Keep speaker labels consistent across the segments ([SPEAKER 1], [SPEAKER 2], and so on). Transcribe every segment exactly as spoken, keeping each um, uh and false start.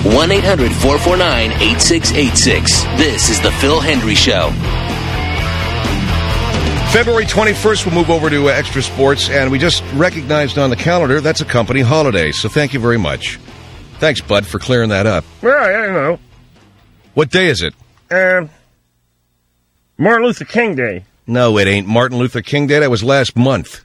[SPEAKER 1] one eight hundred four four nine eight six eight six. This is The Phil Hendry Show.
[SPEAKER 2] February twenty-first, we'll move over to uh, Extra Sports, and we just recognized on the calendar that's a company holiday, so thank you very much. Thanks, Bud, for clearing that up.
[SPEAKER 3] Well, I don't know.
[SPEAKER 2] What day is it?
[SPEAKER 3] Uh, Martin Luther King Day.
[SPEAKER 2] No, it ain't Martin Luther King Day. That was last month.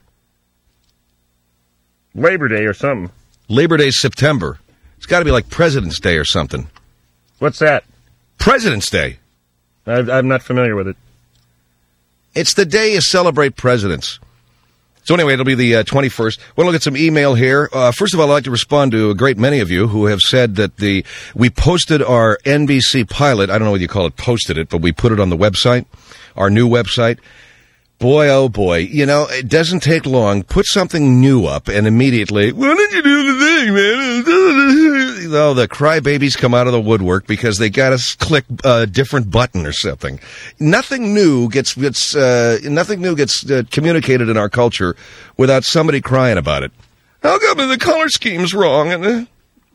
[SPEAKER 3] Labor Day or something.
[SPEAKER 2] Labor Day's September. It's got to be like President's Day or something.
[SPEAKER 3] What's that?
[SPEAKER 2] President's Day.
[SPEAKER 3] I, I'm not familiar with it.
[SPEAKER 2] It's the day you celebrate presidents. So anyway, it'll be the uh, twenty-first. We'll look at some email here. Uh, first of all, I'd like to respond to a great many of you who have said that the we posted our N B C pilot. I don't know what you call it, posted it, but we put it on the website, our new website. Boy, oh boy, you know, it doesn't take long. Put something new up and immediately, why did you do the thing, man? Oh, the crybabies come out of the woodwork because they got to click a different button or something. Nothing new gets, gets uh, nothing new gets uh, communicated in our culture without somebody crying about it. How come the color scheme's wrong? And uh...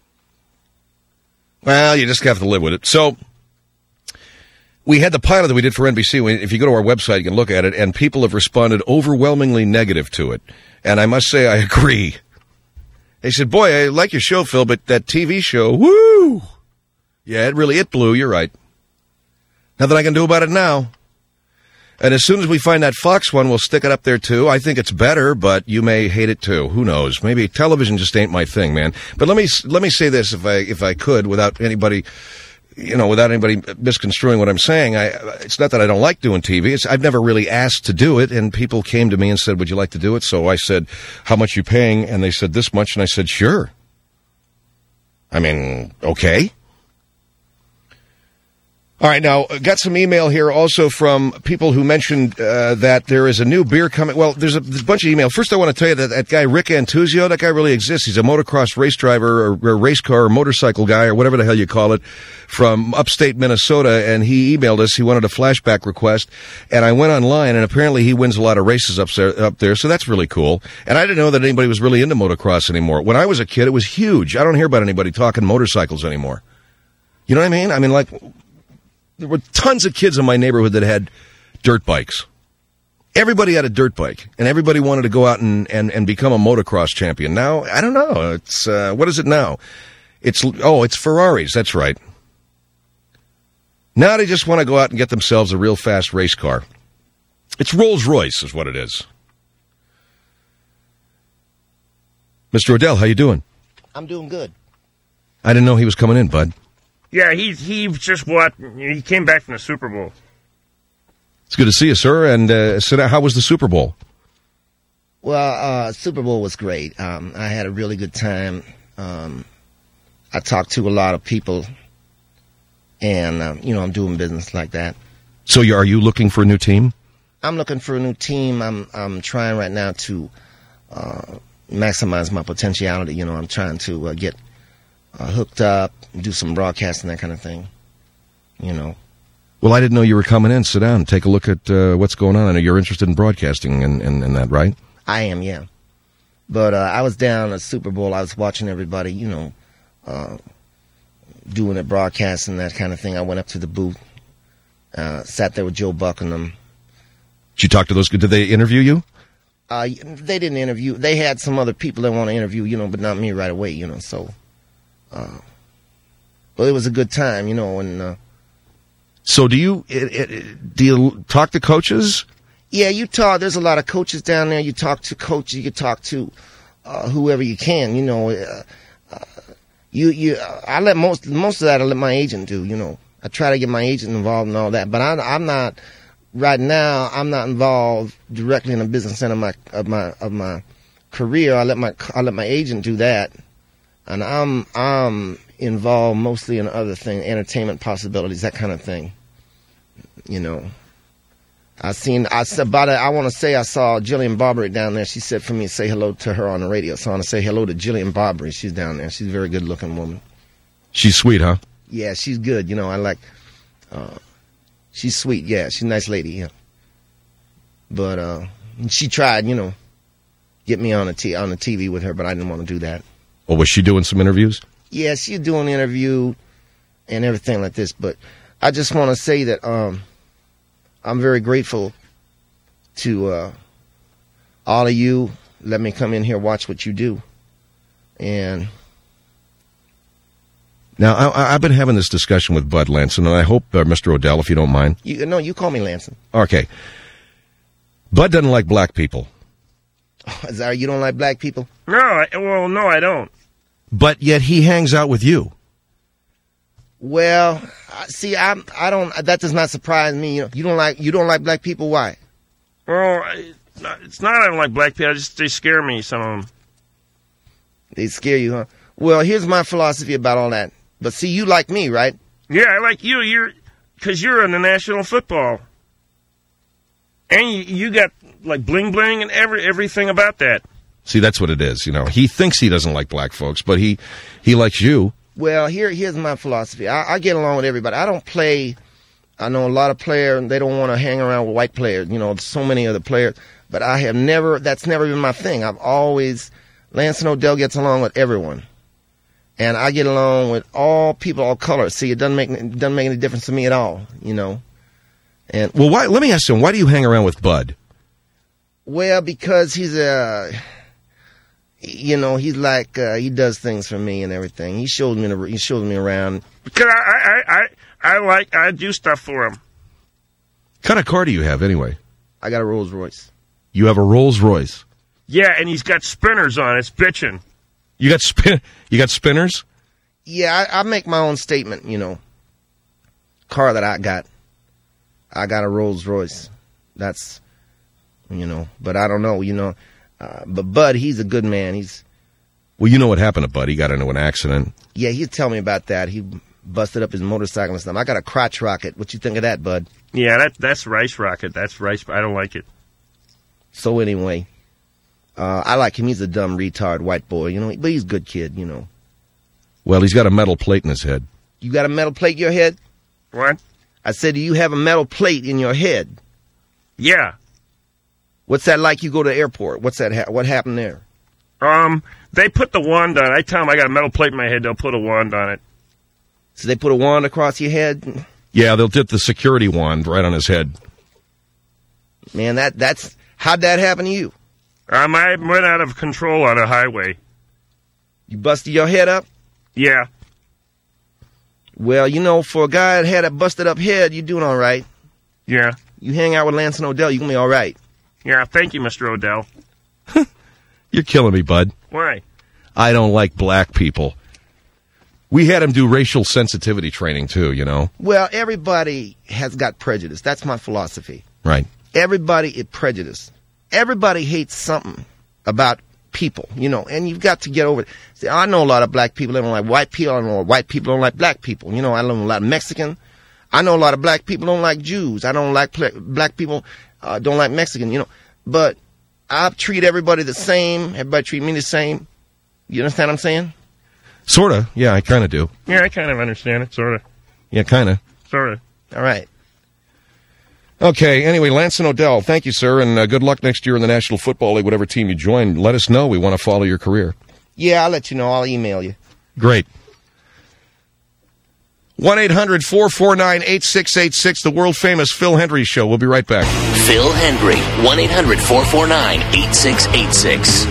[SPEAKER 2] Well, you just have to live with it. So, we had the pilot that we did for N B C. If you go to our website, you can look at it, and people have responded overwhelmingly negative to it. And I must say, I agree. They said, boy, I like your show, Phil, but that T V show, woo! Yeah, it really, it blew, you're right. Nothing I can do about it now. And as soon as we find that Fox one, we'll stick it up there, too. I think it's better, but you may hate it, too. Who knows? Maybe television just ain't my thing, man. But let me let me say this, if I if I could, without anybody... You know, without anybody misconstruing what I'm saying, I, it's not that I don't like doing T V. It's, I've never really asked to do it, and people came to me and said, would you like to do it? So I said, how much you paying? And they said, this much. And I said, sure. I mean, okay. All right, now, got some email here also from people who mentioned uh, that there is a new beer coming. Well, there's a, there's a bunch of email. First, I want to tell you that that guy, Rick Antuzio, that guy really exists. He's a motocross race driver or, or race car or motorcycle guy or whatever the hell you call it from upstate Minnesota, and he emailed us. He wanted a flashback request, and I went online, and apparently he wins a lot of races up there, up there, so that's really cool. And I didn't know that anybody was really into motocross anymore. When I was a kid, it was huge. I don't hear about anybody talking motorcycles anymore. You know what I mean? I mean, like... There were tons of kids in my neighborhood that had dirt bikes. Everybody had a dirt bike, and everybody wanted to go out and, and, and become a motocross champion. Now, I don't know. It's uh, what is it now? It's oh, it's Ferraris. That's right. Now they just want to go out and get themselves a real fast race car. It's Rolls-Royce is what it is. Mister Odell, how you doing?
[SPEAKER 4] I'm doing good.
[SPEAKER 2] I didn't know he was coming in, bud.
[SPEAKER 3] Yeah, he's he just what he came back from the Super Bowl.
[SPEAKER 2] It's good to see you, sir. And uh, so how was the Super Bowl?
[SPEAKER 4] Well, uh, Super Bowl was great. Um, I had a really good time. Um, I talked to a lot of people, and um, you know, I'm doing business like that.
[SPEAKER 2] So, you, are you looking for a new team?
[SPEAKER 4] I'm looking for a new team. I'm I'm trying right now to uh, maximize my potentiality. You know, I'm trying to uh, get. Uh, hooked up, do some broadcasting, that kind of thing, you know.
[SPEAKER 2] Well, I didn't know you were coming in. Sit down, take a look at uh, what's going on. I know you're interested in broadcasting and, and, and that, right?
[SPEAKER 4] I am, yeah. But uh, I was down at Super Bowl. I was watching everybody, you know, uh, doing it, broadcasting, that kind of thing. I went up to the booth, uh, sat there with Joe Buckingham.
[SPEAKER 2] Did you talk to those? Did they interview you?
[SPEAKER 4] Uh, they didn't interview. They had some other people that want to interview, you know, but not me right away, you know, so... Uh, well, it was a good time, you know, and uh,
[SPEAKER 2] so do you it, it, do you talk to coaches?
[SPEAKER 4] Yeah, you talk. There's a lot of coaches down there. You talk to coaches. You can talk to uh, whoever you can. You know, uh, uh, you you. Uh, I let most most of that. I let my agent do. You know, I try to get my agent involved and all that. But I, I'm not right now. I'm not involved directly in the business end of my of my of my career. I let my I let my agent do that. And I'm I'm involved mostly in other things, entertainment possibilities, that kind of thing. You know, I seen I about it. I want to say I saw Jillian Barbary down there. She said for me to say hello to her on the radio. So I want to say hello to Jillian Barbary. She's down there. She's a very good looking woman.
[SPEAKER 2] She's sweet, huh?
[SPEAKER 4] Yeah, she's good. You know, I like. Uh, she's sweet. Yeah, she's a nice lady. Yeah. But uh, she tried, you know, get me on the t- on the T V with her, but I didn't want to do that.
[SPEAKER 2] Well, was she doing some interviews?
[SPEAKER 4] Yeah, she's doing an interview and everything like this. But I just want to say that um, I'm very grateful to uh, all of you. Let me come in here, watch what you do. And
[SPEAKER 2] now, I, I've been having this discussion with Bud Lanson, and I hope, uh, Mister O'Dell, if you don't mind.
[SPEAKER 4] You, no, you call me Lanson.
[SPEAKER 2] Okay. Bud doesn't like black people.
[SPEAKER 4] Oh, is that, you don't like black people?
[SPEAKER 3] No, I, well, no, I don't.
[SPEAKER 2] But yet he hangs out with you.
[SPEAKER 4] Well, see, I I don't. That does not surprise me. You know, you don't like you don't like black people. Why?
[SPEAKER 3] Well, I, it's not I don't like black people. I just they scare me. Some of them.
[SPEAKER 4] They scare you, huh? Well, here's my philosophy about all that. But see, you like me, right?
[SPEAKER 3] Yeah, I like you. You're because you're in the national football, and you, you got like bling bling and every everything about that.
[SPEAKER 2] See, that's what it is. You know, he thinks he doesn't like black folks, but he he likes you.
[SPEAKER 4] Well, here here's my philosophy. I, I get along with everybody. I don't play. I know a lot of players. They don't want to hang around with white players. You know, so many other players. But I have never. That's never been my thing. I've always. Lanson O'Dell gets along with everyone, and I get along with all people, all colors. See, it doesn't make it doesn't make any difference to me at all. You know. And
[SPEAKER 2] well, why? Let me ask you. Why do you hang around with Bud?
[SPEAKER 4] Well, because he's a. You know, he's like uh, he does things for me and everything. He shows me the, he shows me around.
[SPEAKER 3] Because I, I, I, I like I do stuff for him.
[SPEAKER 2] What kind of car do you have anyway?
[SPEAKER 4] I got a Rolls Royce.
[SPEAKER 2] You have a Rolls Royce.
[SPEAKER 3] Yeah, and he's got spinners on it. It's bitching.
[SPEAKER 2] You got spin. You got spinners.
[SPEAKER 4] Yeah, I, I make my own statement. You know, car that I got. I got a Rolls Royce. That's, you know, but I don't know. You know. Uh, but Bud, he's a good man. He's
[SPEAKER 2] well, you know what happened to Bud? He got into an accident.
[SPEAKER 4] Yeah, he'd tell me about that. He busted up his motorcycle and stuff. I got a crotch rocket. What you think of that, Bud?
[SPEAKER 3] Yeah, that that's rice rocket. That's rice. I don't like it.
[SPEAKER 4] So anyway, uh, I like him. He's a dumb retard white boy, you know. But he's a good kid, you know.
[SPEAKER 2] Well, he's got a metal plate in his head.
[SPEAKER 4] You got a metal plate in your head?
[SPEAKER 3] What?
[SPEAKER 4] I said, do you have a metal plate in your head?
[SPEAKER 3] Yeah.
[SPEAKER 4] What's that like? You go to the airport. What's that? Ha- what happened there?
[SPEAKER 3] Um, they put the wand on it. I tell them I got a metal plate in my head. They'll put a wand on it.
[SPEAKER 4] So they put a wand across your head?
[SPEAKER 2] Yeah, they'll dip the security wand right on his head.
[SPEAKER 4] Man, that that's how'd that happen to you?
[SPEAKER 3] Um, I went out of control on a highway.
[SPEAKER 4] You busted your head up?
[SPEAKER 3] Yeah.
[SPEAKER 4] Well, you know, for a guy that had a busted up head, you're doing all right.
[SPEAKER 3] Yeah.
[SPEAKER 4] You hang out with Lanson O'Dell, you're gonna be all right.
[SPEAKER 3] Yeah, thank you, Mister O'Dell.
[SPEAKER 2] You're killing me, Bud.
[SPEAKER 3] Why?
[SPEAKER 2] I don't like black people. We had him do racial sensitivity training, too, you know?
[SPEAKER 4] Well, everybody has got prejudice. That's my philosophy.
[SPEAKER 2] Right.
[SPEAKER 4] Everybody is prejudiced. Everybody hates something about people, you know, and you've got to get over it. See, I know a lot of black people that don't like white people. I know white people don't like black people. You know, I know a lot of Mexican. I know a lot of black people don't like Jews. I don't like pl- black people uh, don't like Mexican, you know. But I treat everybody the same. Everybody treat me the same. You understand what I'm saying?
[SPEAKER 2] Sort of. Yeah, I kind of do.
[SPEAKER 3] Yeah, I kind of understand it, sort of.
[SPEAKER 2] Yeah, kind of.
[SPEAKER 3] Sort of.
[SPEAKER 4] All right.
[SPEAKER 2] Okay, anyway, Lanson O'Dell, thank you, sir, and uh, good luck next year in the National Football League, whatever team you join. Let us know. We want to follow your career.
[SPEAKER 4] Yeah, I'll let you know. I'll email you.
[SPEAKER 2] Great. one eight hundred four four nine eight six eight six, the world-famous Phil Hendrie Show. We'll be right back.
[SPEAKER 1] Phil Hendrie, one eight hundred four four nine eight six eight six.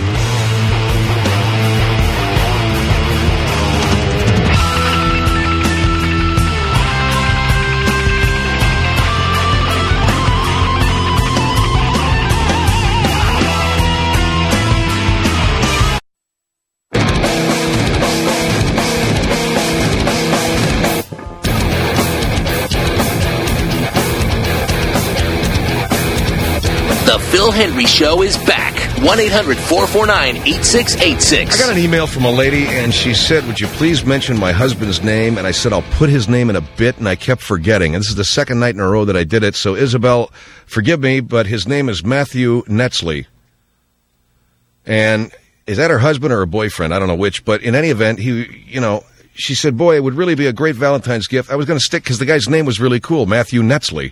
[SPEAKER 1] The Phil Hendrie Show is back. one eight hundred four four nine eight six eight six.
[SPEAKER 2] I got an email from a lady, and she said, would you please mention my husband's name? And I said, I'll put his name in a bit, and I kept forgetting. And this is the second night in a row that I did it. So, Isabel, forgive me, but his name is Matthew Netzley. And is that her husband or her boyfriend? I don't know which. But in any event, he, you know, she said, boy, it would really be a great Valentine's gift. I was going to stick, because the guy's name was really cool, Matthew Netzley.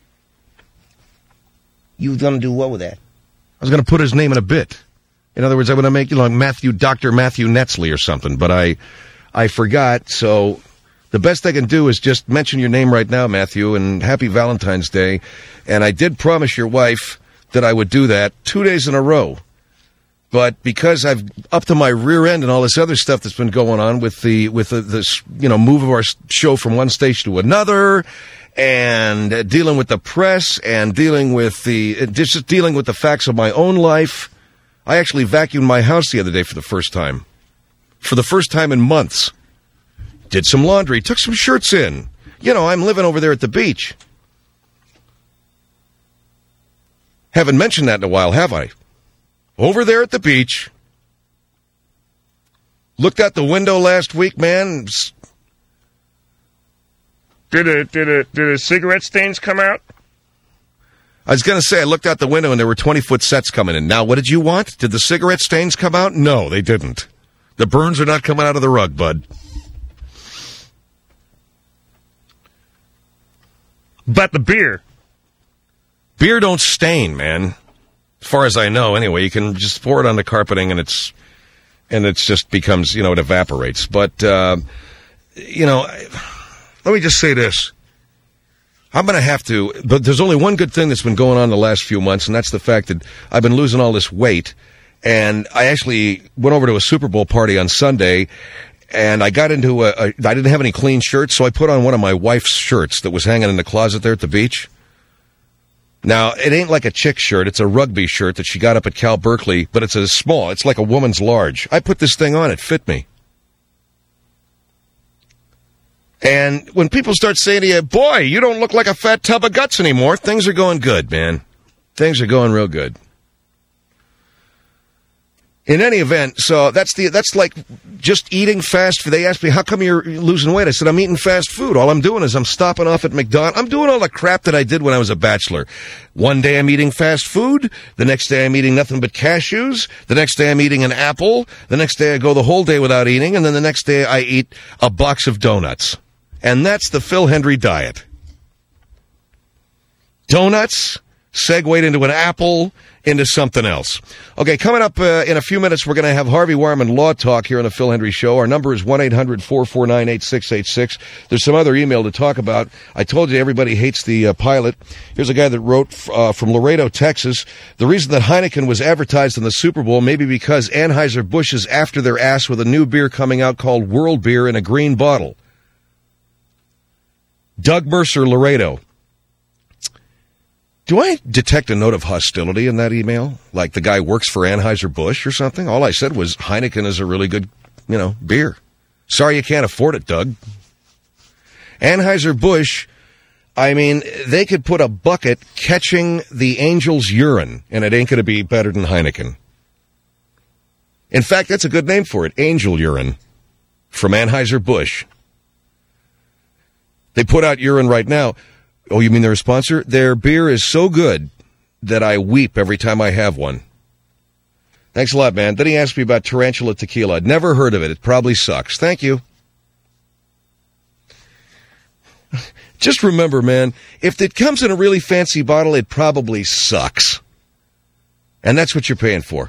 [SPEAKER 4] You was going to do what with that?
[SPEAKER 2] I was going to put his name in a bit. In other words, I would make, you know, like Matthew, Doctor Matthew Netzley or something. But I, I forgot, so the best I can do is just mention your name right now, Matthew, and happy Valentine's Day. And I did promise your wife that I would do that two days in a row. But because I've up to my rear end and all this other stuff that's been going on with the with the, this you know move of our show from one station to another, and uh, dealing with the press and dealing with the uh, just dealing with the facts of my own life, I actually vacuumed my house the other day for the first time, for the first time in months. Did some laundry, took some shirts in. You know, I'm living over there at the beach. Haven't mentioned that in a while, have I? Over there at the beach. Looked out the window last week, man.
[SPEAKER 3] Did a, did a, did a cigarette stains come out?
[SPEAKER 2] I was going to say, I looked out the window and there were twenty-foot sets coming in. Now, what did you want? Did the cigarette stains come out? No, they didn't. The burns are not coming out of the rug, bud.
[SPEAKER 3] But the beer.
[SPEAKER 2] Beer don't stain, man. As far as I know, anyway. You can just pour it on the carpeting and it's and it's just becomes, you know, it evaporates. But, uh, you know, let me just say this. I'm going to have to, but there's only one good thing that's been going on the last few months, and that's the fact that I've been losing all this weight. And I actually went over to a Super Bowl party on Sunday, and I got into a, a, I didn't have any clean shirts, so I put on one of my wife's shirts that was hanging in the closet there at the beach. Now, it ain't like a chick shirt. It's a rugby shirt that she got up at Cal Berkeley, but it's a small. It's like a woman's large. I put this thing on. It fit me. And when people start saying to you, boy, you don't look like a fat tub of guts anymore, things are going good, man. Things are going real good. In any event, so that's the that's like just eating fast food. They asked me, how come you're losing weight? I said, I'm eating fast food. All I'm doing is I'm stopping off at McDonald's. I'm doing all the crap that I did when I was a bachelor. One day I'm eating fast food. The next day I'm eating nothing but cashews. The next day I'm eating an apple. The next day I go the whole day without eating. And then the next day I eat a box of donuts. And that's the Phil Hendrie diet. Donuts, segued into an apple, into something else. Okay, coming up uh, in a few minutes, we're going to have Harvey Wireman Law Talk here on the Phil Hendrie Show. Our number is one eight hundred four four nine eight six eight six. There's some other email to talk about. I told you everybody hates the uh, pilot. Here's a guy that wrote uh, from Laredo, Texas. The reason that Heineken was advertised in the Super Bowl may be because Anheuser-Busch is after their ass with a new beer coming out called World Beer in a green bottle. Doug Mercer, Laredo. Do I detect a note of hostility in that email? Like the guy works for Anheuser-Busch or something? All I said was Heineken is a really good, you know, beer. Sorry you can't afford it, Doug. Anheuser-Busch, I mean, they could put a bucket catching the Angels' urine, and it ain't going to be better than Heineken. In fact, that's a good name for it, Angel Urine, from Anheuser-Busch. They put out urine right now. Oh, you mean they're a sponsor? Their beer is so good that I weep every time I have one. Thanks a lot, man. Then he asked me about Tarantula Tequila. I'd never heard of it. It probably sucks. Thank you. Just remember, man, if it comes in a really fancy bottle, it probably sucks. And that's what you're paying for.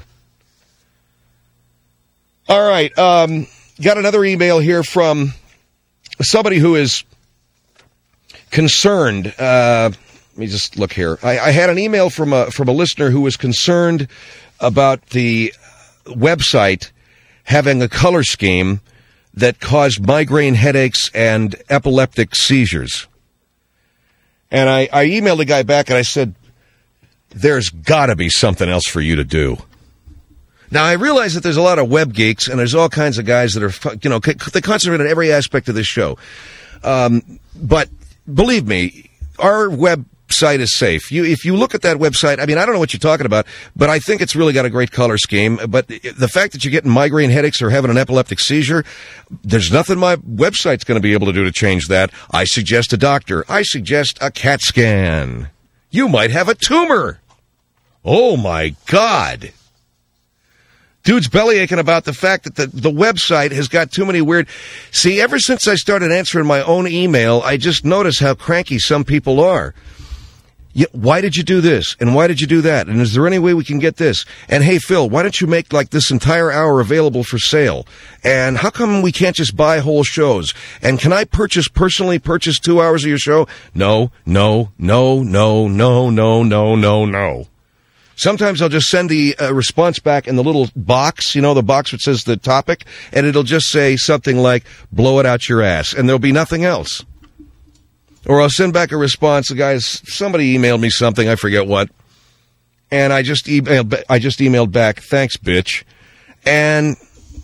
[SPEAKER 2] All right. Um, got another email here from somebody who is concerned. Uh, let me just look here. I, I had an email from a from a listener who was concerned about the website having a color scheme that caused migraine headaches and epileptic seizures. And I, I emailed the guy back and I said, there's got to be something else for you to do. Now, I realize that there's a lot of web geeks and there's all kinds of guys that are, you know, they concentrate on every aspect of this show. Um, but believe me, our website is safe. You, if you look at that website, I mean, I don't know what you're talking about, but I think it's really got a great color scheme. But the fact that you're getting migraine headaches or having an epileptic seizure, there's nothing my website's going to be able to do to change that. I suggest a doctor. I suggest a CAT scan. You might have a tumor. Oh, my God. Dude's belly aching about the fact that the, the website has got too many weird... See, ever since I started answering my own email, I just notice how cranky some people are. Yeah, why did you do this? And why did you do that? And is there any way we can get this? And hey, Phil, why don't you make like this entire hour available for sale? And how come we can't just buy whole shows? And can I purchase, personally purchase two hours of your show? No, no, no, no, no, no, no, no, no. Sometimes I'll just send the uh, response back in the little box, you know, the box which says the topic, and it'll just say something like, blow it out your ass, and there'll be nothing else. Or I'll send back a response. The guys, somebody emailed me something, I forget what, and I just emailed, I just emailed back, thanks, bitch, and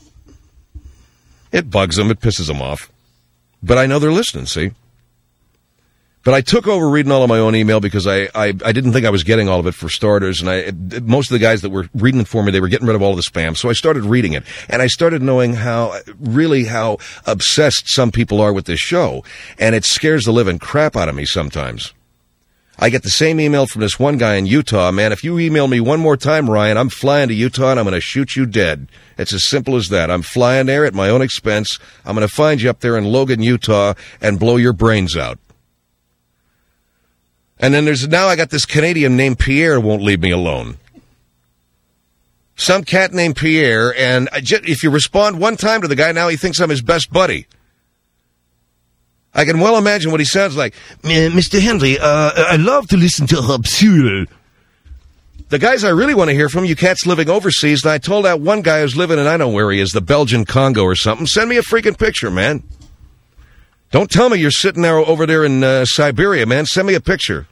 [SPEAKER 2] it bugs them, it pisses them off, but I know they're listening. See, but I took over reading all of my own email because I, I, I didn't think I was getting all of it for starters, and I most of the guys that were reading it for me, they were getting rid of all of the spam, so I started reading it, and I started knowing how, really how obsessed some people are with this show, and it scares the living crap out of me sometimes. I get the same email from this one guy in Utah, man, if you email me one more time, Ryan, I'm flying to Utah and I'm going to shoot you dead. It's as simple as that. I'm flying there at my own expense. I'm going to find you up there in Logan, Utah, and blow your brains out. And then there's, now I got this Canadian named Pierre won't leave me alone. Some cat named Pierre, and I just, if you respond one time to the guy, now he thinks I'm his best buddy. I can well imagine what he sounds like. Mister Henry, uh, I love to listen to Absurd. The guys I really want to hear from, you cats living overseas, and I told that one guy who's living in, I don't know where he is, the Belgian Congo or something, send me a freaking picture, man. Don't tell me you're sitting there over there in uh, Siberia, man. Send me a picture.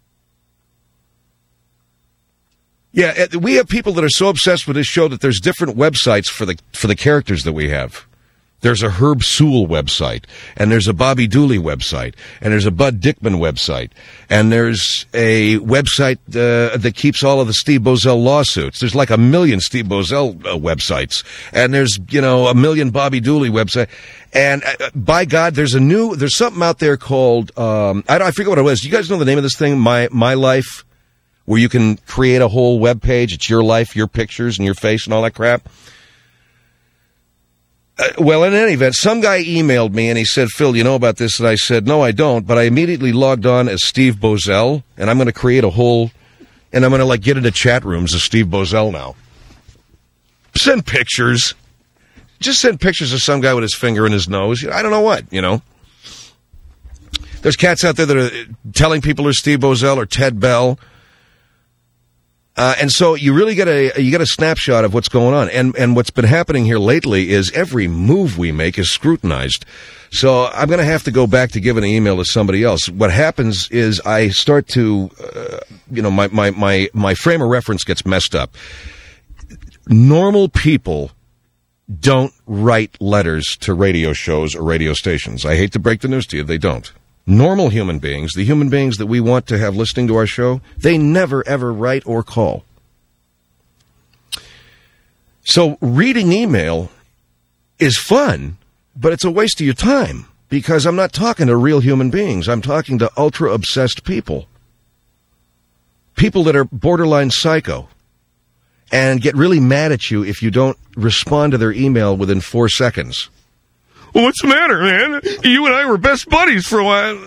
[SPEAKER 2] Yeah, we have people that are so obsessed with this show that there's different websites for the for the characters that we have. There's a Herb Sewell website, and there's a Bobby Dooley website, and there's a Bud Dickman website, and there's a website uh, that keeps all of the Steve Bozell lawsuits. There's like a million Steve Bozell uh, websites, and there's, you know, a million Bobby Dooley websites. And uh, by God, there's a new, there's something out there called, um, I, don't, I forget what it was. You guys know the name of this thing, My My Life, where you can create a whole web page. It's your life, your pictures, and your face, and all that crap. Uh, well, in any event, some guy emailed me, and he said, Phil, you know about this? And I said, no, I don't, but I immediately logged on as Steve Bozell, and I'm going to create a whole, and I'm going to, like, get into chat rooms as Steve Bozell now. Send pictures. Just send pictures of some guy with his finger in his nose. I don't know what, you know. There's cats out there that are telling people they're Steve Bozell or Ted Bell. Uh, and so you really get a you get a snapshot of what's going on, and and what's been happening here lately is every move we make is scrutinized. So I'm going to have to go back to giving an email to somebody else. What happens is I start to, uh, you know, my my my my frame of reference gets messed up. Normal people don't write letters to radio shows or radio stations. I hate to break the news to you, they don't. Normal human beings, the human beings that we want to have listening to our show, they never, ever write or call. So reading email is fun, but it's a waste of your time because I'm not talking to real human beings. I'm talking to ultra-obsessed people. People that are borderline psycho and get really mad at you if you don't respond to their email within four seconds. Well, what's the matter, man? You and I were best buddies for a while.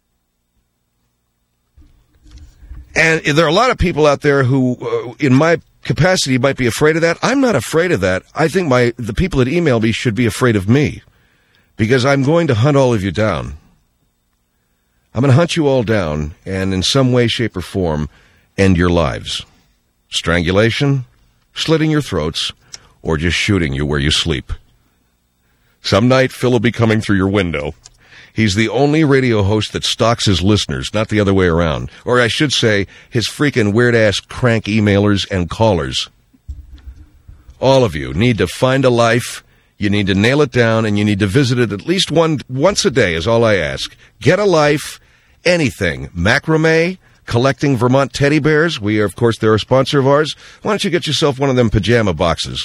[SPEAKER 2] And there are a lot of people out there who, uh, in my capacity, might be afraid of that. I'm not afraid of that. I think my the people that email me should be afraid of me because I'm going to hunt all of you down. I'm going to hunt you all down and in some way, shape, or form end your lives. Strangulation, slitting your throats, or just shooting you where you sleep. Some night, Phil will be coming through your window. He's the only radio host that stalks his listeners, not the other way around. Or I should say, his freaking weird-ass crank emailers and callers. All of you need to find a life, you need to nail it down, and you need to visit it at least one once a day is all I ask. Get a life, anything. Macrame, collecting Vermont teddy bears. We are, of course, they're a sponsor of ours. Why don't you get yourself one of them pajama boxes?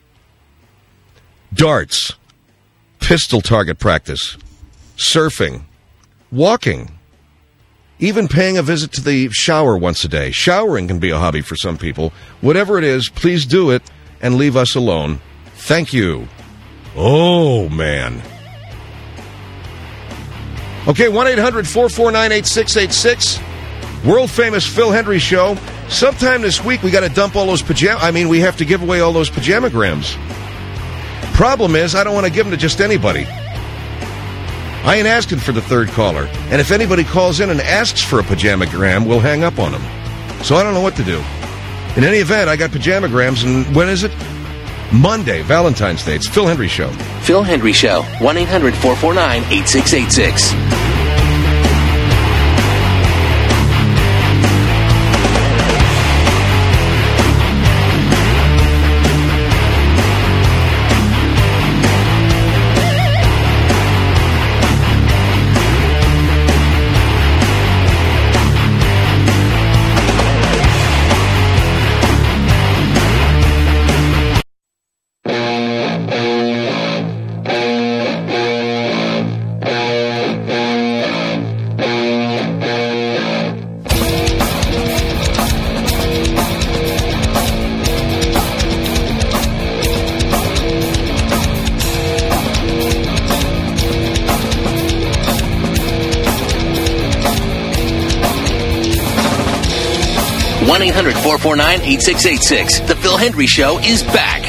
[SPEAKER 2] Darts. Pistol target practice, surfing, walking, even paying a visit to the shower once a day. Showering can be a hobby for some people. Whatever it is, please do it and leave us alone. Thank you. Oh, man. Okay, one eight hundred four four nine eight six eight six. World famous Phil Hendrie Show. Sometime this week, we got to dump all those pajama. I mean, we have to give away all those pajamagrams. Problem is, I don't want to give them to just anybody. I ain't asking for the third caller. And if anybody calls in and asks for a pajamagram, we'll hang up on them. So I don't know what to do. In any event, I got pajamagrams, and when is it? Monday, Valentine's Day. It's Phil Hendrie Show.
[SPEAKER 1] Phil Hendrie Show. one eight hundred four four nine eight six eight six. one eight hundred four four nine eight six eight six. The Phil Hendrie Show is back.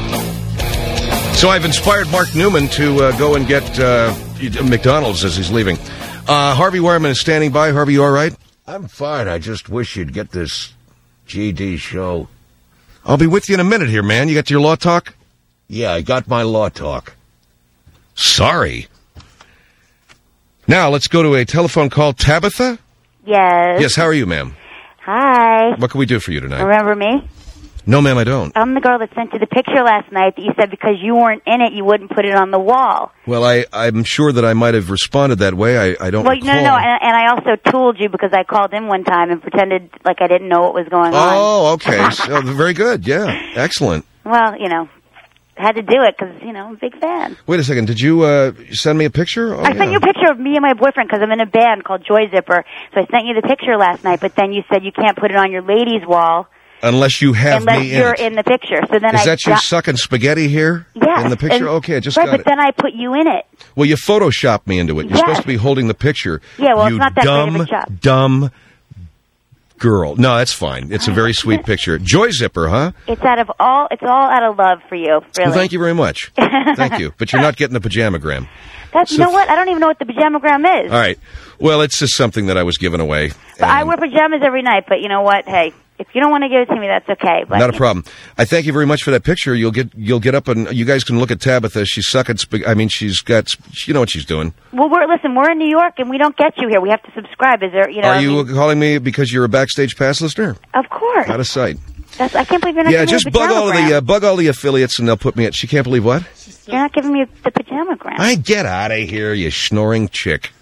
[SPEAKER 2] So I've inspired Mark Newman to uh, go and get uh, McDonald's as he's leaving. Uh, Harvey Wireman is standing by. Harvey, you all right?
[SPEAKER 5] I'm fine. I just wish you'd get this G D show.
[SPEAKER 2] I'll be with you in a minute here, man. You got your law talk?
[SPEAKER 5] Yeah, I got my law talk.
[SPEAKER 2] Sorry. Now, let's go to a telephone call. Tabitha?
[SPEAKER 6] Yes.
[SPEAKER 2] Yes, how are you, ma'am?
[SPEAKER 6] Hi.
[SPEAKER 2] What can we do for you tonight?
[SPEAKER 6] Remember me?
[SPEAKER 2] No, ma'am, I don't.
[SPEAKER 6] I'm the girl that sent you the picture last night that you said because you weren't in it, you wouldn't put it on the wall.
[SPEAKER 2] Well, I, I'm sure that I might have responded that way. I, I don't
[SPEAKER 6] well,
[SPEAKER 2] recall.
[SPEAKER 6] no, no, no, and, and I also tooled you because I called in one time and pretended like I didn't know what was going on.
[SPEAKER 2] Oh, okay. So, very good. Yeah, excellent.
[SPEAKER 6] Well, you know, had to do it because, you know, I'm a big fan.
[SPEAKER 2] Wait a second. Did you uh, send me a picture? Oh,
[SPEAKER 6] I sent
[SPEAKER 2] yeah.
[SPEAKER 6] you a picture of me and my boyfriend because I'm in a band called Joy Zipper. So I sent you the picture last night, but then you said you can't put it on your ladies' wall.
[SPEAKER 2] Unless you have
[SPEAKER 6] unless
[SPEAKER 2] me in
[SPEAKER 6] you're
[SPEAKER 2] it.
[SPEAKER 6] in the picture. So then
[SPEAKER 2] Is
[SPEAKER 6] I
[SPEAKER 2] that you
[SPEAKER 6] got,
[SPEAKER 2] sucking spaghetti here?
[SPEAKER 6] Yes.
[SPEAKER 2] In the picture?
[SPEAKER 6] And,
[SPEAKER 2] Okay, I just
[SPEAKER 6] right,
[SPEAKER 2] got
[SPEAKER 6] but
[SPEAKER 2] it.
[SPEAKER 6] then I put you in it.
[SPEAKER 2] Well, you photoshopped me into it. You're
[SPEAKER 6] Yes.
[SPEAKER 2] supposed to be holding the picture.
[SPEAKER 6] Yeah, well,
[SPEAKER 2] you
[SPEAKER 6] it's not that
[SPEAKER 2] dumb,
[SPEAKER 6] great of a job.
[SPEAKER 2] dumb girl. No, that's fine. It's a very sweet picture. Joy Zipper, huh?
[SPEAKER 6] It's out of all. It's all out of love for you, really.
[SPEAKER 2] Well, thank you very much. Thank you. But you're not getting the pajamagram.
[SPEAKER 6] That's, you
[SPEAKER 2] So-
[SPEAKER 6] know what? I don't even know what the pajamagram is.
[SPEAKER 2] All right. Well, it's just something that I was giving away.
[SPEAKER 6] But I
[SPEAKER 2] and
[SPEAKER 6] wear pajamas every night, but you know what? Hey, if you don't want to give it to me, that's okay. But,
[SPEAKER 2] Not a problem. I thank you very much for that picture. You'll get you'll get up and you guys can look at Tabitha. She's sucking. Sp- I mean, she's got. You know what she's doing.
[SPEAKER 6] Well, we're listen. We're in New York, and we don't get you here. We have to subscribe. Is there? You know?
[SPEAKER 2] Are
[SPEAKER 6] I
[SPEAKER 2] you
[SPEAKER 6] mean,
[SPEAKER 2] calling me because you're a Backstage Pass listener?
[SPEAKER 6] of course.
[SPEAKER 2] Out of sight.
[SPEAKER 6] That's, I can't believe you're not
[SPEAKER 2] Yeah,
[SPEAKER 6] giving
[SPEAKER 2] just
[SPEAKER 6] me the
[SPEAKER 2] bug all of
[SPEAKER 6] pajamagram.
[SPEAKER 2] the uh, bug all the affiliates, and they'll put me at. She can't believe what?
[SPEAKER 6] You're not giving me the pajamagram.
[SPEAKER 2] I get out of here, you snoring chick.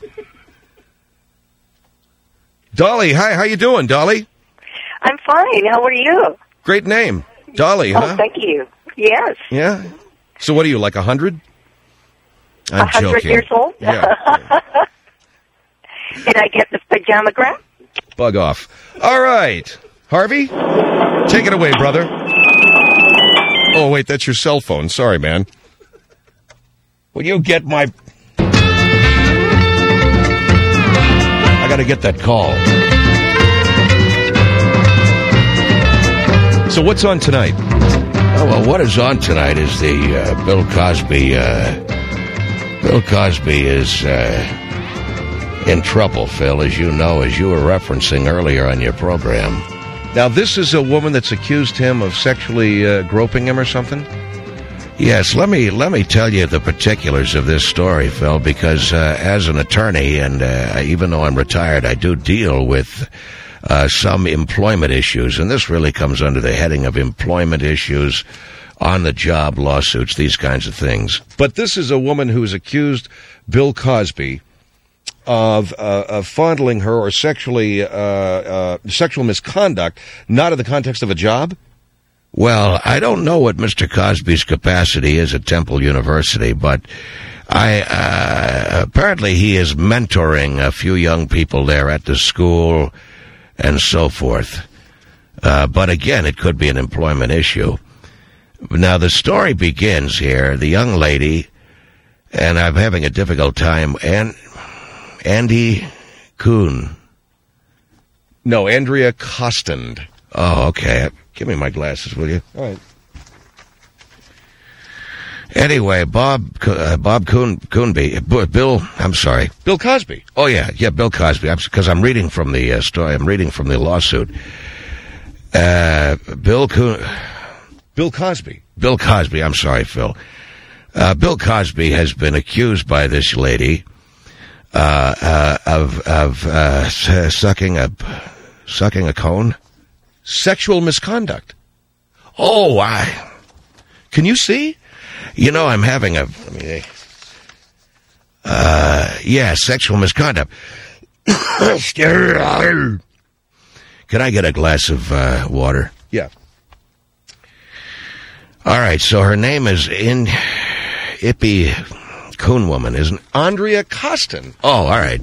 [SPEAKER 2] Dolly, hi. How you doing, Dolly?
[SPEAKER 7] I'm fine. How are you?
[SPEAKER 2] Great name, Dolly, huh?
[SPEAKER 7] Oh, thank you. Yes.
[SPEAKER 2] Yeah. So what are you, like a hundred? I'm
[SPEAKER 7] A hundred
[SPEAKER 2] joking.
[SPEAKER 7] years old?
[SPEAKER 2] Yeah.
[SPEAKER 7] Did I get the pajamagram?
[SPEAKER 2] Bug off. All right. Harvey, take it away, brother. Oh, wait, that's your cell phone. Sorry, man. Will you get my... I got to get that call. So what's on tonight?
[SPEAKER 5] Oh, well, what is on tonight is the uh, Bill Cosby. Uh, Bill Cosby is uh, in trouble, Phil, as you know, as you were referencing earlier on your program.
[SPEAKER 2] Now, this is a woman that's accused him of sexually uh, groping him or something?
[SPEAKER 5] Yes, let me let me tell you the particulars of this story, Phil, because uh, as an attorney, and uh, even though I'm retired, I do deal with uh, some employment issues, and this really comes under the heading of employment issues, on-the-job lawsuits, these kinds of things.
[SPEAKER 2] But this is a woman who's accused Bill Cosby of, uh, of fondling her or sexually uh, uh, sexual misconduct, not in the context of a job?
[SPEAKER 5] Well, I don't know what Mister Cosby's capacity is at Temple University, but I uh, apparently he is mentoring a few young people there at the school and so forth. Uh, but again, it could be an employment issue. Now, the story begins here. The young lady, and I'm having a difficult time, and Andy Kuhn.
[SPEAKER 2] No, Andrea Costin.
[SPEAKER 5] Oh, okay. Give me my glasses, will you?
[SPEAKER 2] All right.
[SPEAKER 5] Anyway, Bob uh, Bob Coon, Coonby, B- Bill, I'm sorry.
[SPEAKER 2] Bill Cosby.
[SPEAKER 5] Oh, yeah, yeah, Bill Cosby, because I'm, I'm reading from the uh, story, I'm reading from the lawsuit. Uh, Bill Coon...
[SPEAKER 2] Bill Cosby.
[SPEAKER 5] Bill Cosby, I'm sorry, Phil. Uh, Bill Cosby has been accused by this lady uh, uh, of of uh, s- sucking a sucking a cone.
[SPEAKER 2] Sexual misconduct.
[SPEAKER 5] Oh, I.
[SPEAKER 2] Can you see?
[SPEAKER 5] You know, I'm having a. Let me. Uh, yeah, sexual misconduct. Can I get a glass of uh, water?
[SPEAKER 2] Yeah.
[SPEAKER 5] All right, so her name is In Ippy Coon Woman, isn't it?
[SPEAKER 2] Andrea Costin.
[SPEAKER 5] Oh, all right.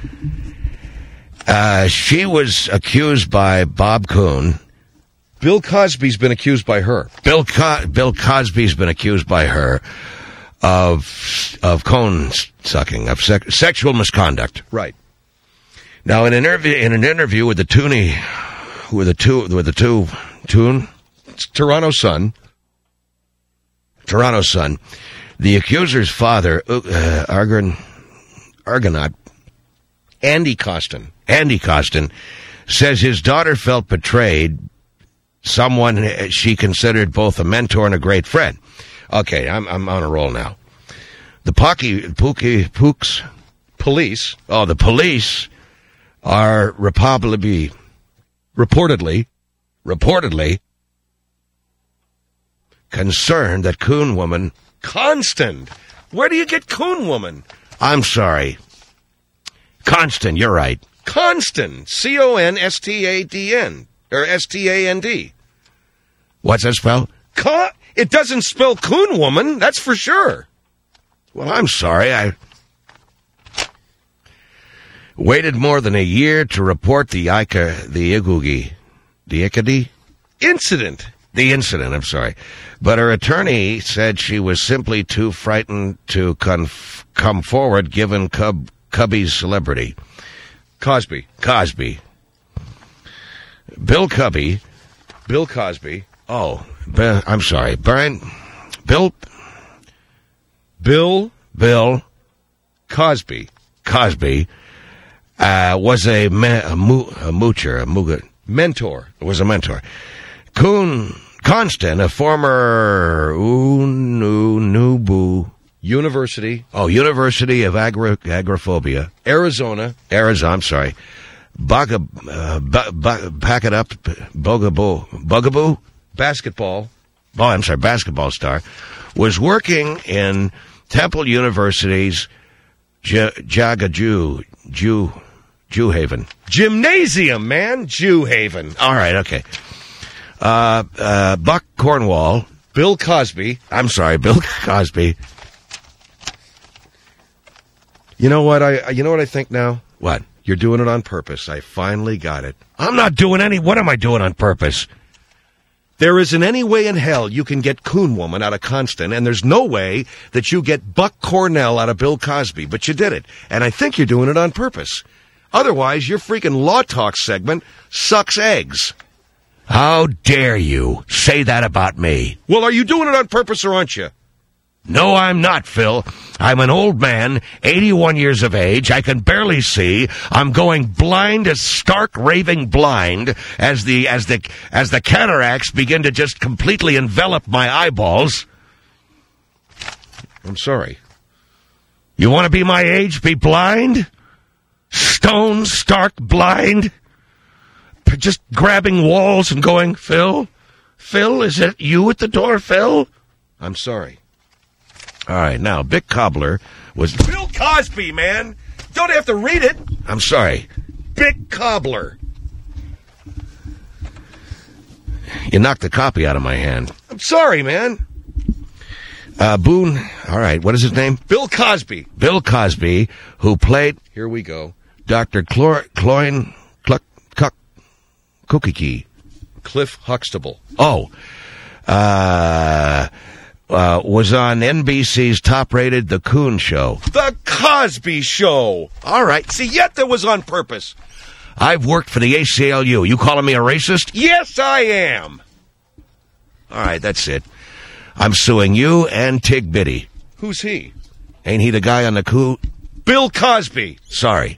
[SPEAKER 5] Uh, she was accused by Bob Coon.
[SPEAKER 2] Bill Cosby's been accused by her.
[SPEAKER 5] Bill Co- Bill Cosby's been accused by her of of cone sucking, of sec- sexual misconduct.
[SPEAKER 2] Right.
[SPEAKER 5] Now, in an interview, in an interview with the Toonie, with the two, with the two, Toon,
[SPEAKER 2] It's Toronto Sun.
[SPEAKER 5] Toronto Sun, the accuser's father, uh, Argon, Argonaut,
[SPEAKER 2] Andy Costin.
[SPEAKER 5] Andy Costin, says his daughter felt betrayed. Someone she considered both a mentor and a great friend. Okay, I'm I'm on a roll now. The Pocky Pookie Pooks
[SPEAKER 2] Police.
[SPEAKER 5] Oh, the police are reportedly
[SPEAKER 2] Reportedly.
[SPEAKER 5] reportedly concerned that Coon Woman.
[SPEAKER 2] Constant. Where do you get Coon Woman?
[SPEAKER 5] I'm sorry, Constant. You're right.
[SPEAKER 2] Constant. C O N S T A D N. Or S T A N D.
[SPEAKER 5] What's that spell?
[SPEAKER 2] Con- it doesn't spell Coon Woman, that's for sure.
[SPEAKER 5] Well, I'm sorry. I waited more than a year to report the Ika, the Igugi, the Ikadi
[SPEAKER 2] Incident.
[SPEAKER 5] the incident. I'm sorry, but her attorney said she was simply too frightened to conf- come forward, given Cub Cubby's celebrity.
[SPEAKER 2] Cosby.
[SPEAKER 5] Cosby. Bill Cubby.
[SPEAKER 2] Bill Cosby.
[SPEAKER 5] Oh, Be- I'm sorry, Brian. Bill.
[SPEAKER 2] Bill
[SPEAKER 5] Bill
[SPEAKER 2] Cosby.
[SPEAKER 5] Cosby uh, was a, me- a, mo- a moocher, a mooga,
[SPEAKER 2] Mentor.
[SPEAKER 5] was a mentor. Coon Constant, a former Ununubu,
[SPEAKER 2] University.
[SPEAKER 5] oh, University of Agri- Agrophobia,
[SPEAKER 2] Arizona.
[SPEAKER 5] Arizona, I'm sorry, Baga, uh, bu- bu- pack it up, Bugaboo, Bugaboo?
[SPEAKER 2] Basketball.
[SPEAKER 5] Oh, I'm sorry, basketball star, was working in Temple University's J- Jagaju, Jew, Jew Haven.
[SPEAKER 2] Gymnasium, man. Jew Haven.
[SPEAKER 5] All right, okay. Uh, uh, Buck Cornwall.
[SPEAKER 2] Bill Cosby.
[SPEAKER 5] I'm sorry, Bill Cosby.
[SPEAKER 2] You know what I you know what I think now?
[SPEAKER 5] What?
[SPEAKER 2] You're doing it on purpose. I finally got it.
[SPEAKER 5] I'm not doing any. What am I doing on purpose?
[SPEAKER 2] There isn't any way in hell you can get Coon Woman out of Constant, and there's no way that you get Buck Cornell out of Bill Cosby, but you did it. And I think you're doing it on purpose. Otherwise, your freaking Law Talk segment sucks eggs.
[SPEAKER 5] How dare you say that about me?
[SPEAKER 2] Well, are you doing it on purpose or aren't you?
[SPEAKER 5] No, I'm not, Phil. I'm an old man, eighty-one years of age. I can barely see. I'm going blind as stark raving blind as the as the as the cataracts begin to just completely envelop my eyeballs.
[SPEAKER 2] I'm sorry.
[SPEAKER 5] You want to be my age? Be blind? Stone stark blind? P- Just grabbing walls and going, Phil? Phil, is it you at the door, Phil?
[SPEAKER 2] I'm sorry.
[SPEAKER 5] All right, now, Bick Cobbler was...
[SPEAKER 2] Bill Cosby, man. Don't have to read it.
[SPEAKER 5] I'm sorry.
[SPEAKER 2] Bick Cobbler.
[SPEAKER 5] You knocked the copy out of my hand.
[SPEAKER 2] I'm sorry, man.
[SPEAKER 5] Uh, Boone, all right, what is his name?
[SPEAKER 2] Bill Cosby.
[SPEAKER 5] Bill Cosby, who played
[SPEAKER 2] Here we go.
[SPEAKER 5] Doctor Clor- Cloyne Cluck Cuck Cookie.
[SPEAKER 2] Cliff Huxtable.
[SPEAKER 5] Oh, uh, uh, was on N B C's top-rated The Coon Show.
[SPEAKER 2] The Cosby Show. All right. See, yet that was on purpose.
[SPEAKER 5] I've worked for the A C L U. You calling me a racist?
[SPEAKER 2] Yes, I am.
[SPEAKER 5] All right, that's it. I'm suing you and Tig Biddy.
[SPEAKER 2] Who's he?
[SPEAKER 5] Ain't he the guy on the coup?
[SPEAKER 2] Bill Cosby.
[SPEAKER 5] Sorry.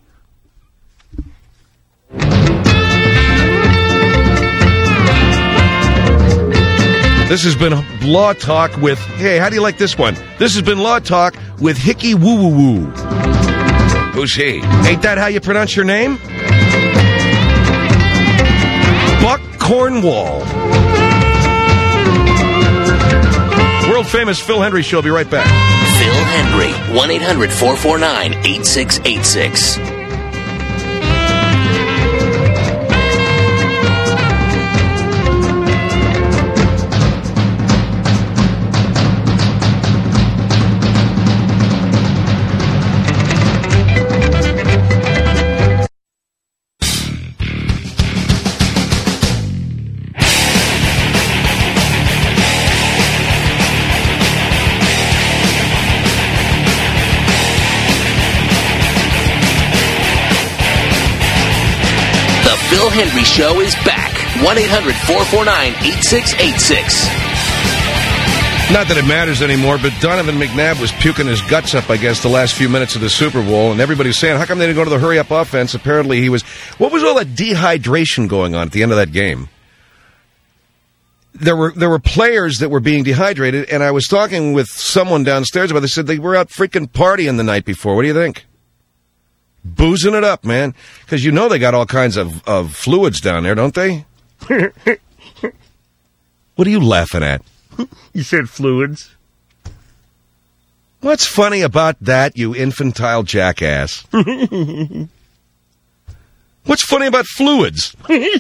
[SPEAKER 2] This has been Law Talk with, hey, how do you like this one? This has been Law Talk with Hickey Woo Woo Woo.
[SPEAKER 5] Who's he?
[SPEAKER 2] Ain't that how you pronounce your name? Buck Cornwall. World famous Phil Hendry Show. Be right back.
[SPEAKER 1] Phil Hendry, one eight hundred four four nine eight six eight six. Phil Hendry Show is back. one eight hundred four four nine eight six eight six.
[SPEAKER 2] Not that it matters anymore, but Donovan McNabb was puking his guts up, I guess, the last few minutes of the Super Bowl, and everybody's saying, how come they didn't go to the hurry-up offense? Apparently he was... What was all that dehydration going on at the end of that game? There were there were players that were being dehydrated, and I was talking with someone downstairs about it. They said they were out freaking partying the night before. What do you think? Boozing it up, man. Because you know they got all kinds of, of fluids down there, don't they? What are you laughing at?
[SPEAKER 3] You said fluids.
[SPEAKER 2] What's funny about that, you infantile jackass? What's funny about fluids?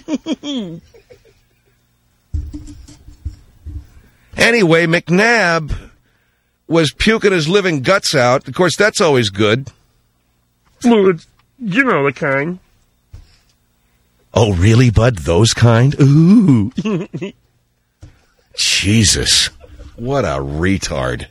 [SPEAKER 2] Anyway, McNabb was puking his living guts out. Of course, that's always good.
[SPEAKER 3] Fluids. You know the kind.
[SPEAKER 2] Oh, really, Bud? Those kind? Ooh. Jesus. What a retard.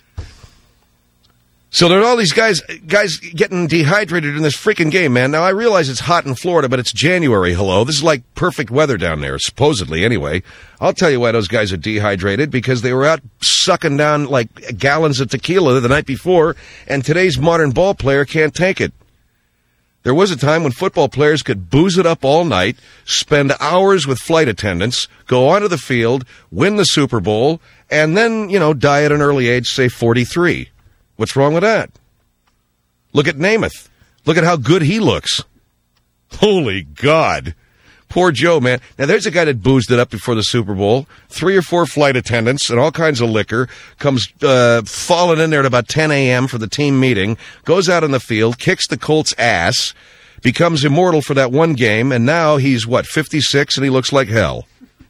[SPEAKER 2] So there are all these guys guys getting dehydrated in this freaking game, man. Now, I realize it's hot in Florida, but it's January, hello. This is like perfect weather down there, supposedly, anyway. I'll tell you why those guys are dehydrated, because they were out sucking down, like, gallons of tequila the night before, and today's modern ball player can't take it. There was a time when football players could booze it up all night, spend hours with flight attendants, go onto the field, win the Super Bowl, and then, you know, die at an early age, say forty-three. What's wrong with that? Look at Namath. Look at how good he looks. Holy God. Poor Joe, man. Now, there's a guy that boozed it up before the Super Bowl. Three or four flight attendants and all kinds of liquor. Comes uh, falling in there at about ten a.m. for the team meeting. Goes out on the field, kicks the Colts' ass, becomes immortal for that one game, and now he's, what, fifty-six, and he looks like hell.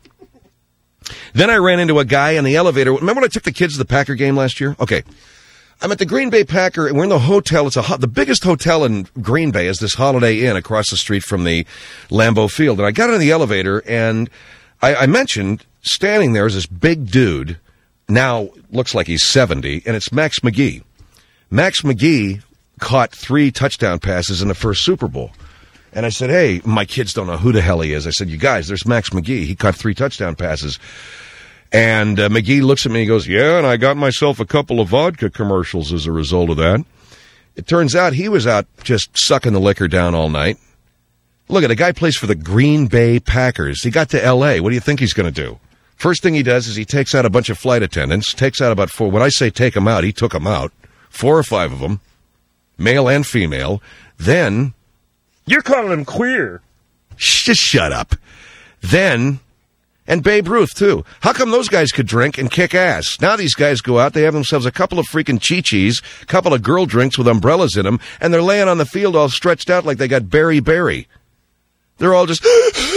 [SPEAKER 2] Then I ran into a guy in the elevator. Remember when I took the kids to the Packer game last year? Okay. I'm at the Green Bay Packer, and we're in the hotel. It's a ho- the biggest hotel in Green Bay is this Holiday Inn across the street from the Lambeau Field. And I got in the elevator, and I, I mentioned standing there is this big dude, now looks like he's seventy, and it's Max McGee. Max McGee caught three touchdown passes in the first Super Bowl. And I said, hey, my kids don't know who the hell he is. I said, you guys, there's Max McGee. He caught three touchdown passes. And uh, McGee looks at me and he goes, yeah, and I got myself a couple of vodka commercials as a result of that. It turns out he was out just sucking the liquor down all night. Look at the guy plays for the Green Bay Packers. He got to L A. What do you think he's going to do? First thing he does is he takes out a bunch of flight attendants, takes out about four. When I say take them out, he took them out. Four or five of them, male and female. Then...
[SPEAKER 3] You're calling him queer.
[SPEAKER 2] Just shut up. Then... And Babe Ruth, too. How come those guys could drink and kick ass? Now these guys go out, they have themselves a couple of freaking chi-chis, a couple of girl drinks with umbrellas in them, and they're laying on the field all stretched out like they got berry-berry. They're all just...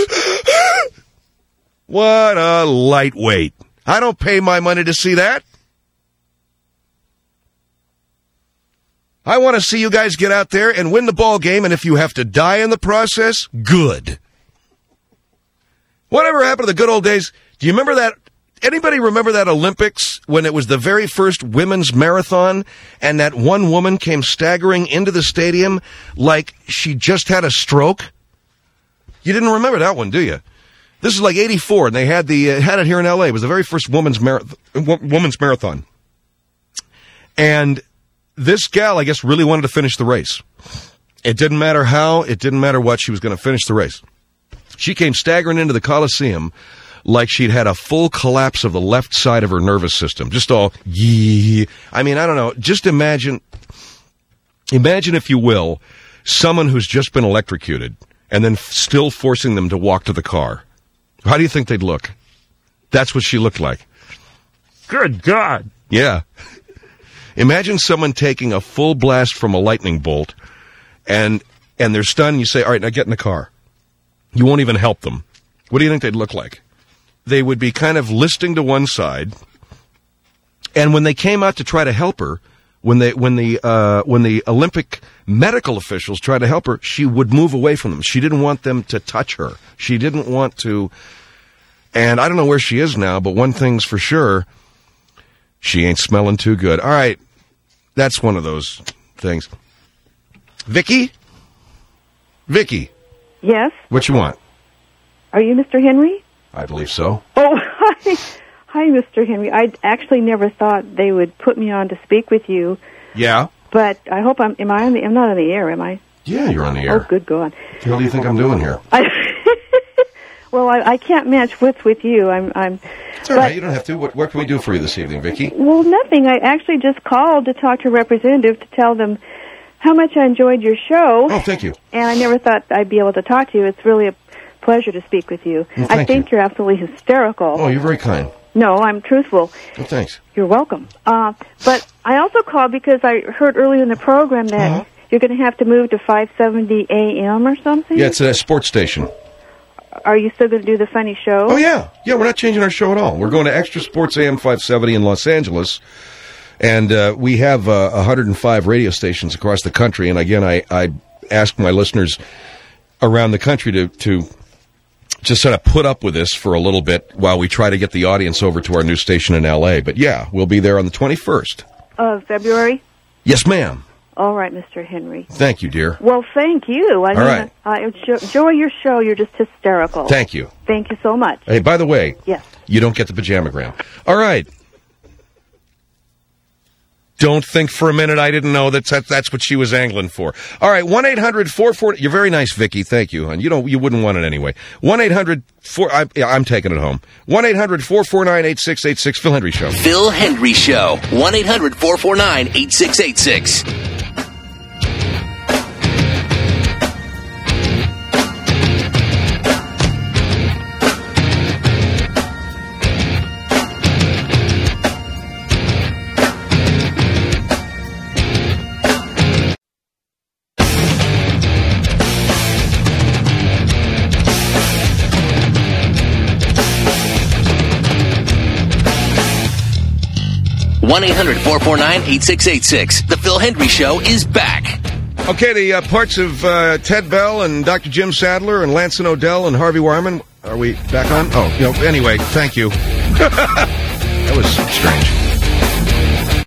[SPEAKER 2] What a lightweight. I don't pay my money to see that. I want to see you guys get out there and win the ball game, and if you have to die in the process, good. Whatever happened to the good old days? Do you remember that? Anybody remember that Olympics when it was the very first women's marathon and that one woman came staggering into the stadium like she just had a stroke? You didn't remember that one, do you? This is like eighty-four, and they had the uh, had it here in L A. It was the very first women's marathon. Women's marathon. And this gal, I guess, really wanted to finish the race. It didn't matter how, it didn't matter what, she was going to finish the race. She came staggering into the Coliseum like she'd had a full collapse of the left side of her nervous system. Just all, yee. I mean, I don't know. Just imagine, imagine, if you will, someone who's just been electrocuted and then f- still forcing them to walk to the car. How do you think they'd look? That's what she looked like.
[SPEAKER 3] Good God.
[SPEAKER 2] Yeah. Imagine someone taking a full blast from a lightning bolt and and they're stunned. You say, all right, now get in the car. You won't even help them. What do you think they'd look like? They would be kind of listing to one side. And when they came out to try to help her, when they when the uh, when the Olympic medical officials tried to help her, she would move away from them. She didn't want them to touch her. She didn't want to. And I don't know where she is now, but one thing's for sure, she ain't smelling too good. All right, that's one of those things. Vicky? Vicky,
[SPEAKER 8] Yes?
[SPEAKER 2] what you want?
[SPEAKER 8] Are you Mister Henry?
[SPEAKER 2] I believe so.
[SPEAKER 8] Oh, hi. Hi, Mister Henry. I actually never thought they would put me on to speak with you,
[SPEAKER 2] Yeah?
[SPEAKER 8] but I hope I'm, am I on the, I'm not on the air, am I?
[SPEAKER 2] Yeah, you're on the
[SPEAKER 8] Oh,
[SPEAKER 2] air.
[SPEAKER 8] good God.
[SPEAKER 2] What the hell do you think I'm doing here?
[SPEAKER 8] I, well, I, I can't match wits with you. I'm, I'm,
[SPEAKER 2] It's all right, you don't have to. What, what can we do for you this evening, Vicky?
[SPEAKER 8] well, nothing. I actually just called to talk to a representative to tell them how much I enjoyed your show.
[SPEAKER 2] Oh, thank you.
[SPEAKER 8] And I never thought I'd be able to talk to you. It's really a pleasure to speak with you.
[SPEAKER 2] Well,
[SPEAKER 8] I
[SPEAKER 2] thank
[SPEAKER 8] think
[SPEAKER 2] you.
[SPEAKER 8] are absolutely hysterical.
[SPEAKER 2] Oh, you're very kind.
[SPEAKER 8] No, I'm truthful.
[SPEAKER 2] Well, thanks.
[SPEAKER 8] You're welcome. Uh, but I also called because I heard earlier in the program that
[SPEAKER 2] Uh-huh.
[SPEAKER 8] you're going to have to move to five seventy A M or something.
[SPEAKER 2] Yeah, it's a sports station.
[SPEAKER 8] Are you still going to do the funny show?
[SPEAKER 2] Oh, yeah. Yeah, we're not changing our show at all. We're going to Extra Sports A M five seventy in Los Angeles. And uh, we have uh, one hundred five radio stations across the country. And again, I, I ask my listeners around the country to, to just sort of put up with this for a little bit while we try to get the audience over to our new station in L A. But yeah, we'll be there on the twenty-first.
[SPEAKER 8] Of February?
[SPEAKER 2] Yes, ma'am.
[SPEAKER 8] All right, Mister Henry.
[SPEAKER 2] Thank you, dear.
[SPEAKER 8] Well, thank you. I
[SPEAKER 2] All
[SPEAKER 8] mean,
[SPEAKER 2] right.
[SPEAKER 8] I enjoy your show. You're just hysterical.
[SPEAKER 2] Thank you.
[SPEAKER 8] Thank you so much.
[SPEAKER 2] Hey, by the way,
[SPEAKER 8] Yes.
[SPEAKER 2] you don't get the pajamagram. All right. Don't think for a minute I didn't know that that's, that's what she was angling for. All right, one eight hundred four four zero. You're very nice, Vicky. Thank you, hon. You don't. You wouldn't want it anyway. one eight hundred four. I, yeah, I'm taking it home. one eight hundred four four nine eight six eight six. Phil Hendry Show.
[SPEAKER 1] Phil Hendry Show. one eight hundred four four nine eight six eight six. one eight hundred four four nine eight six eight six. The Phil Hendry Show is back.
[SPEAKER 2] Okay, the uh, parts of uh, Ted Bell and Doctor Jim Sadler and Lance and Odell and Harvey Wireman. Are we back on? Oh, you know, anyway, thank you. That was strange.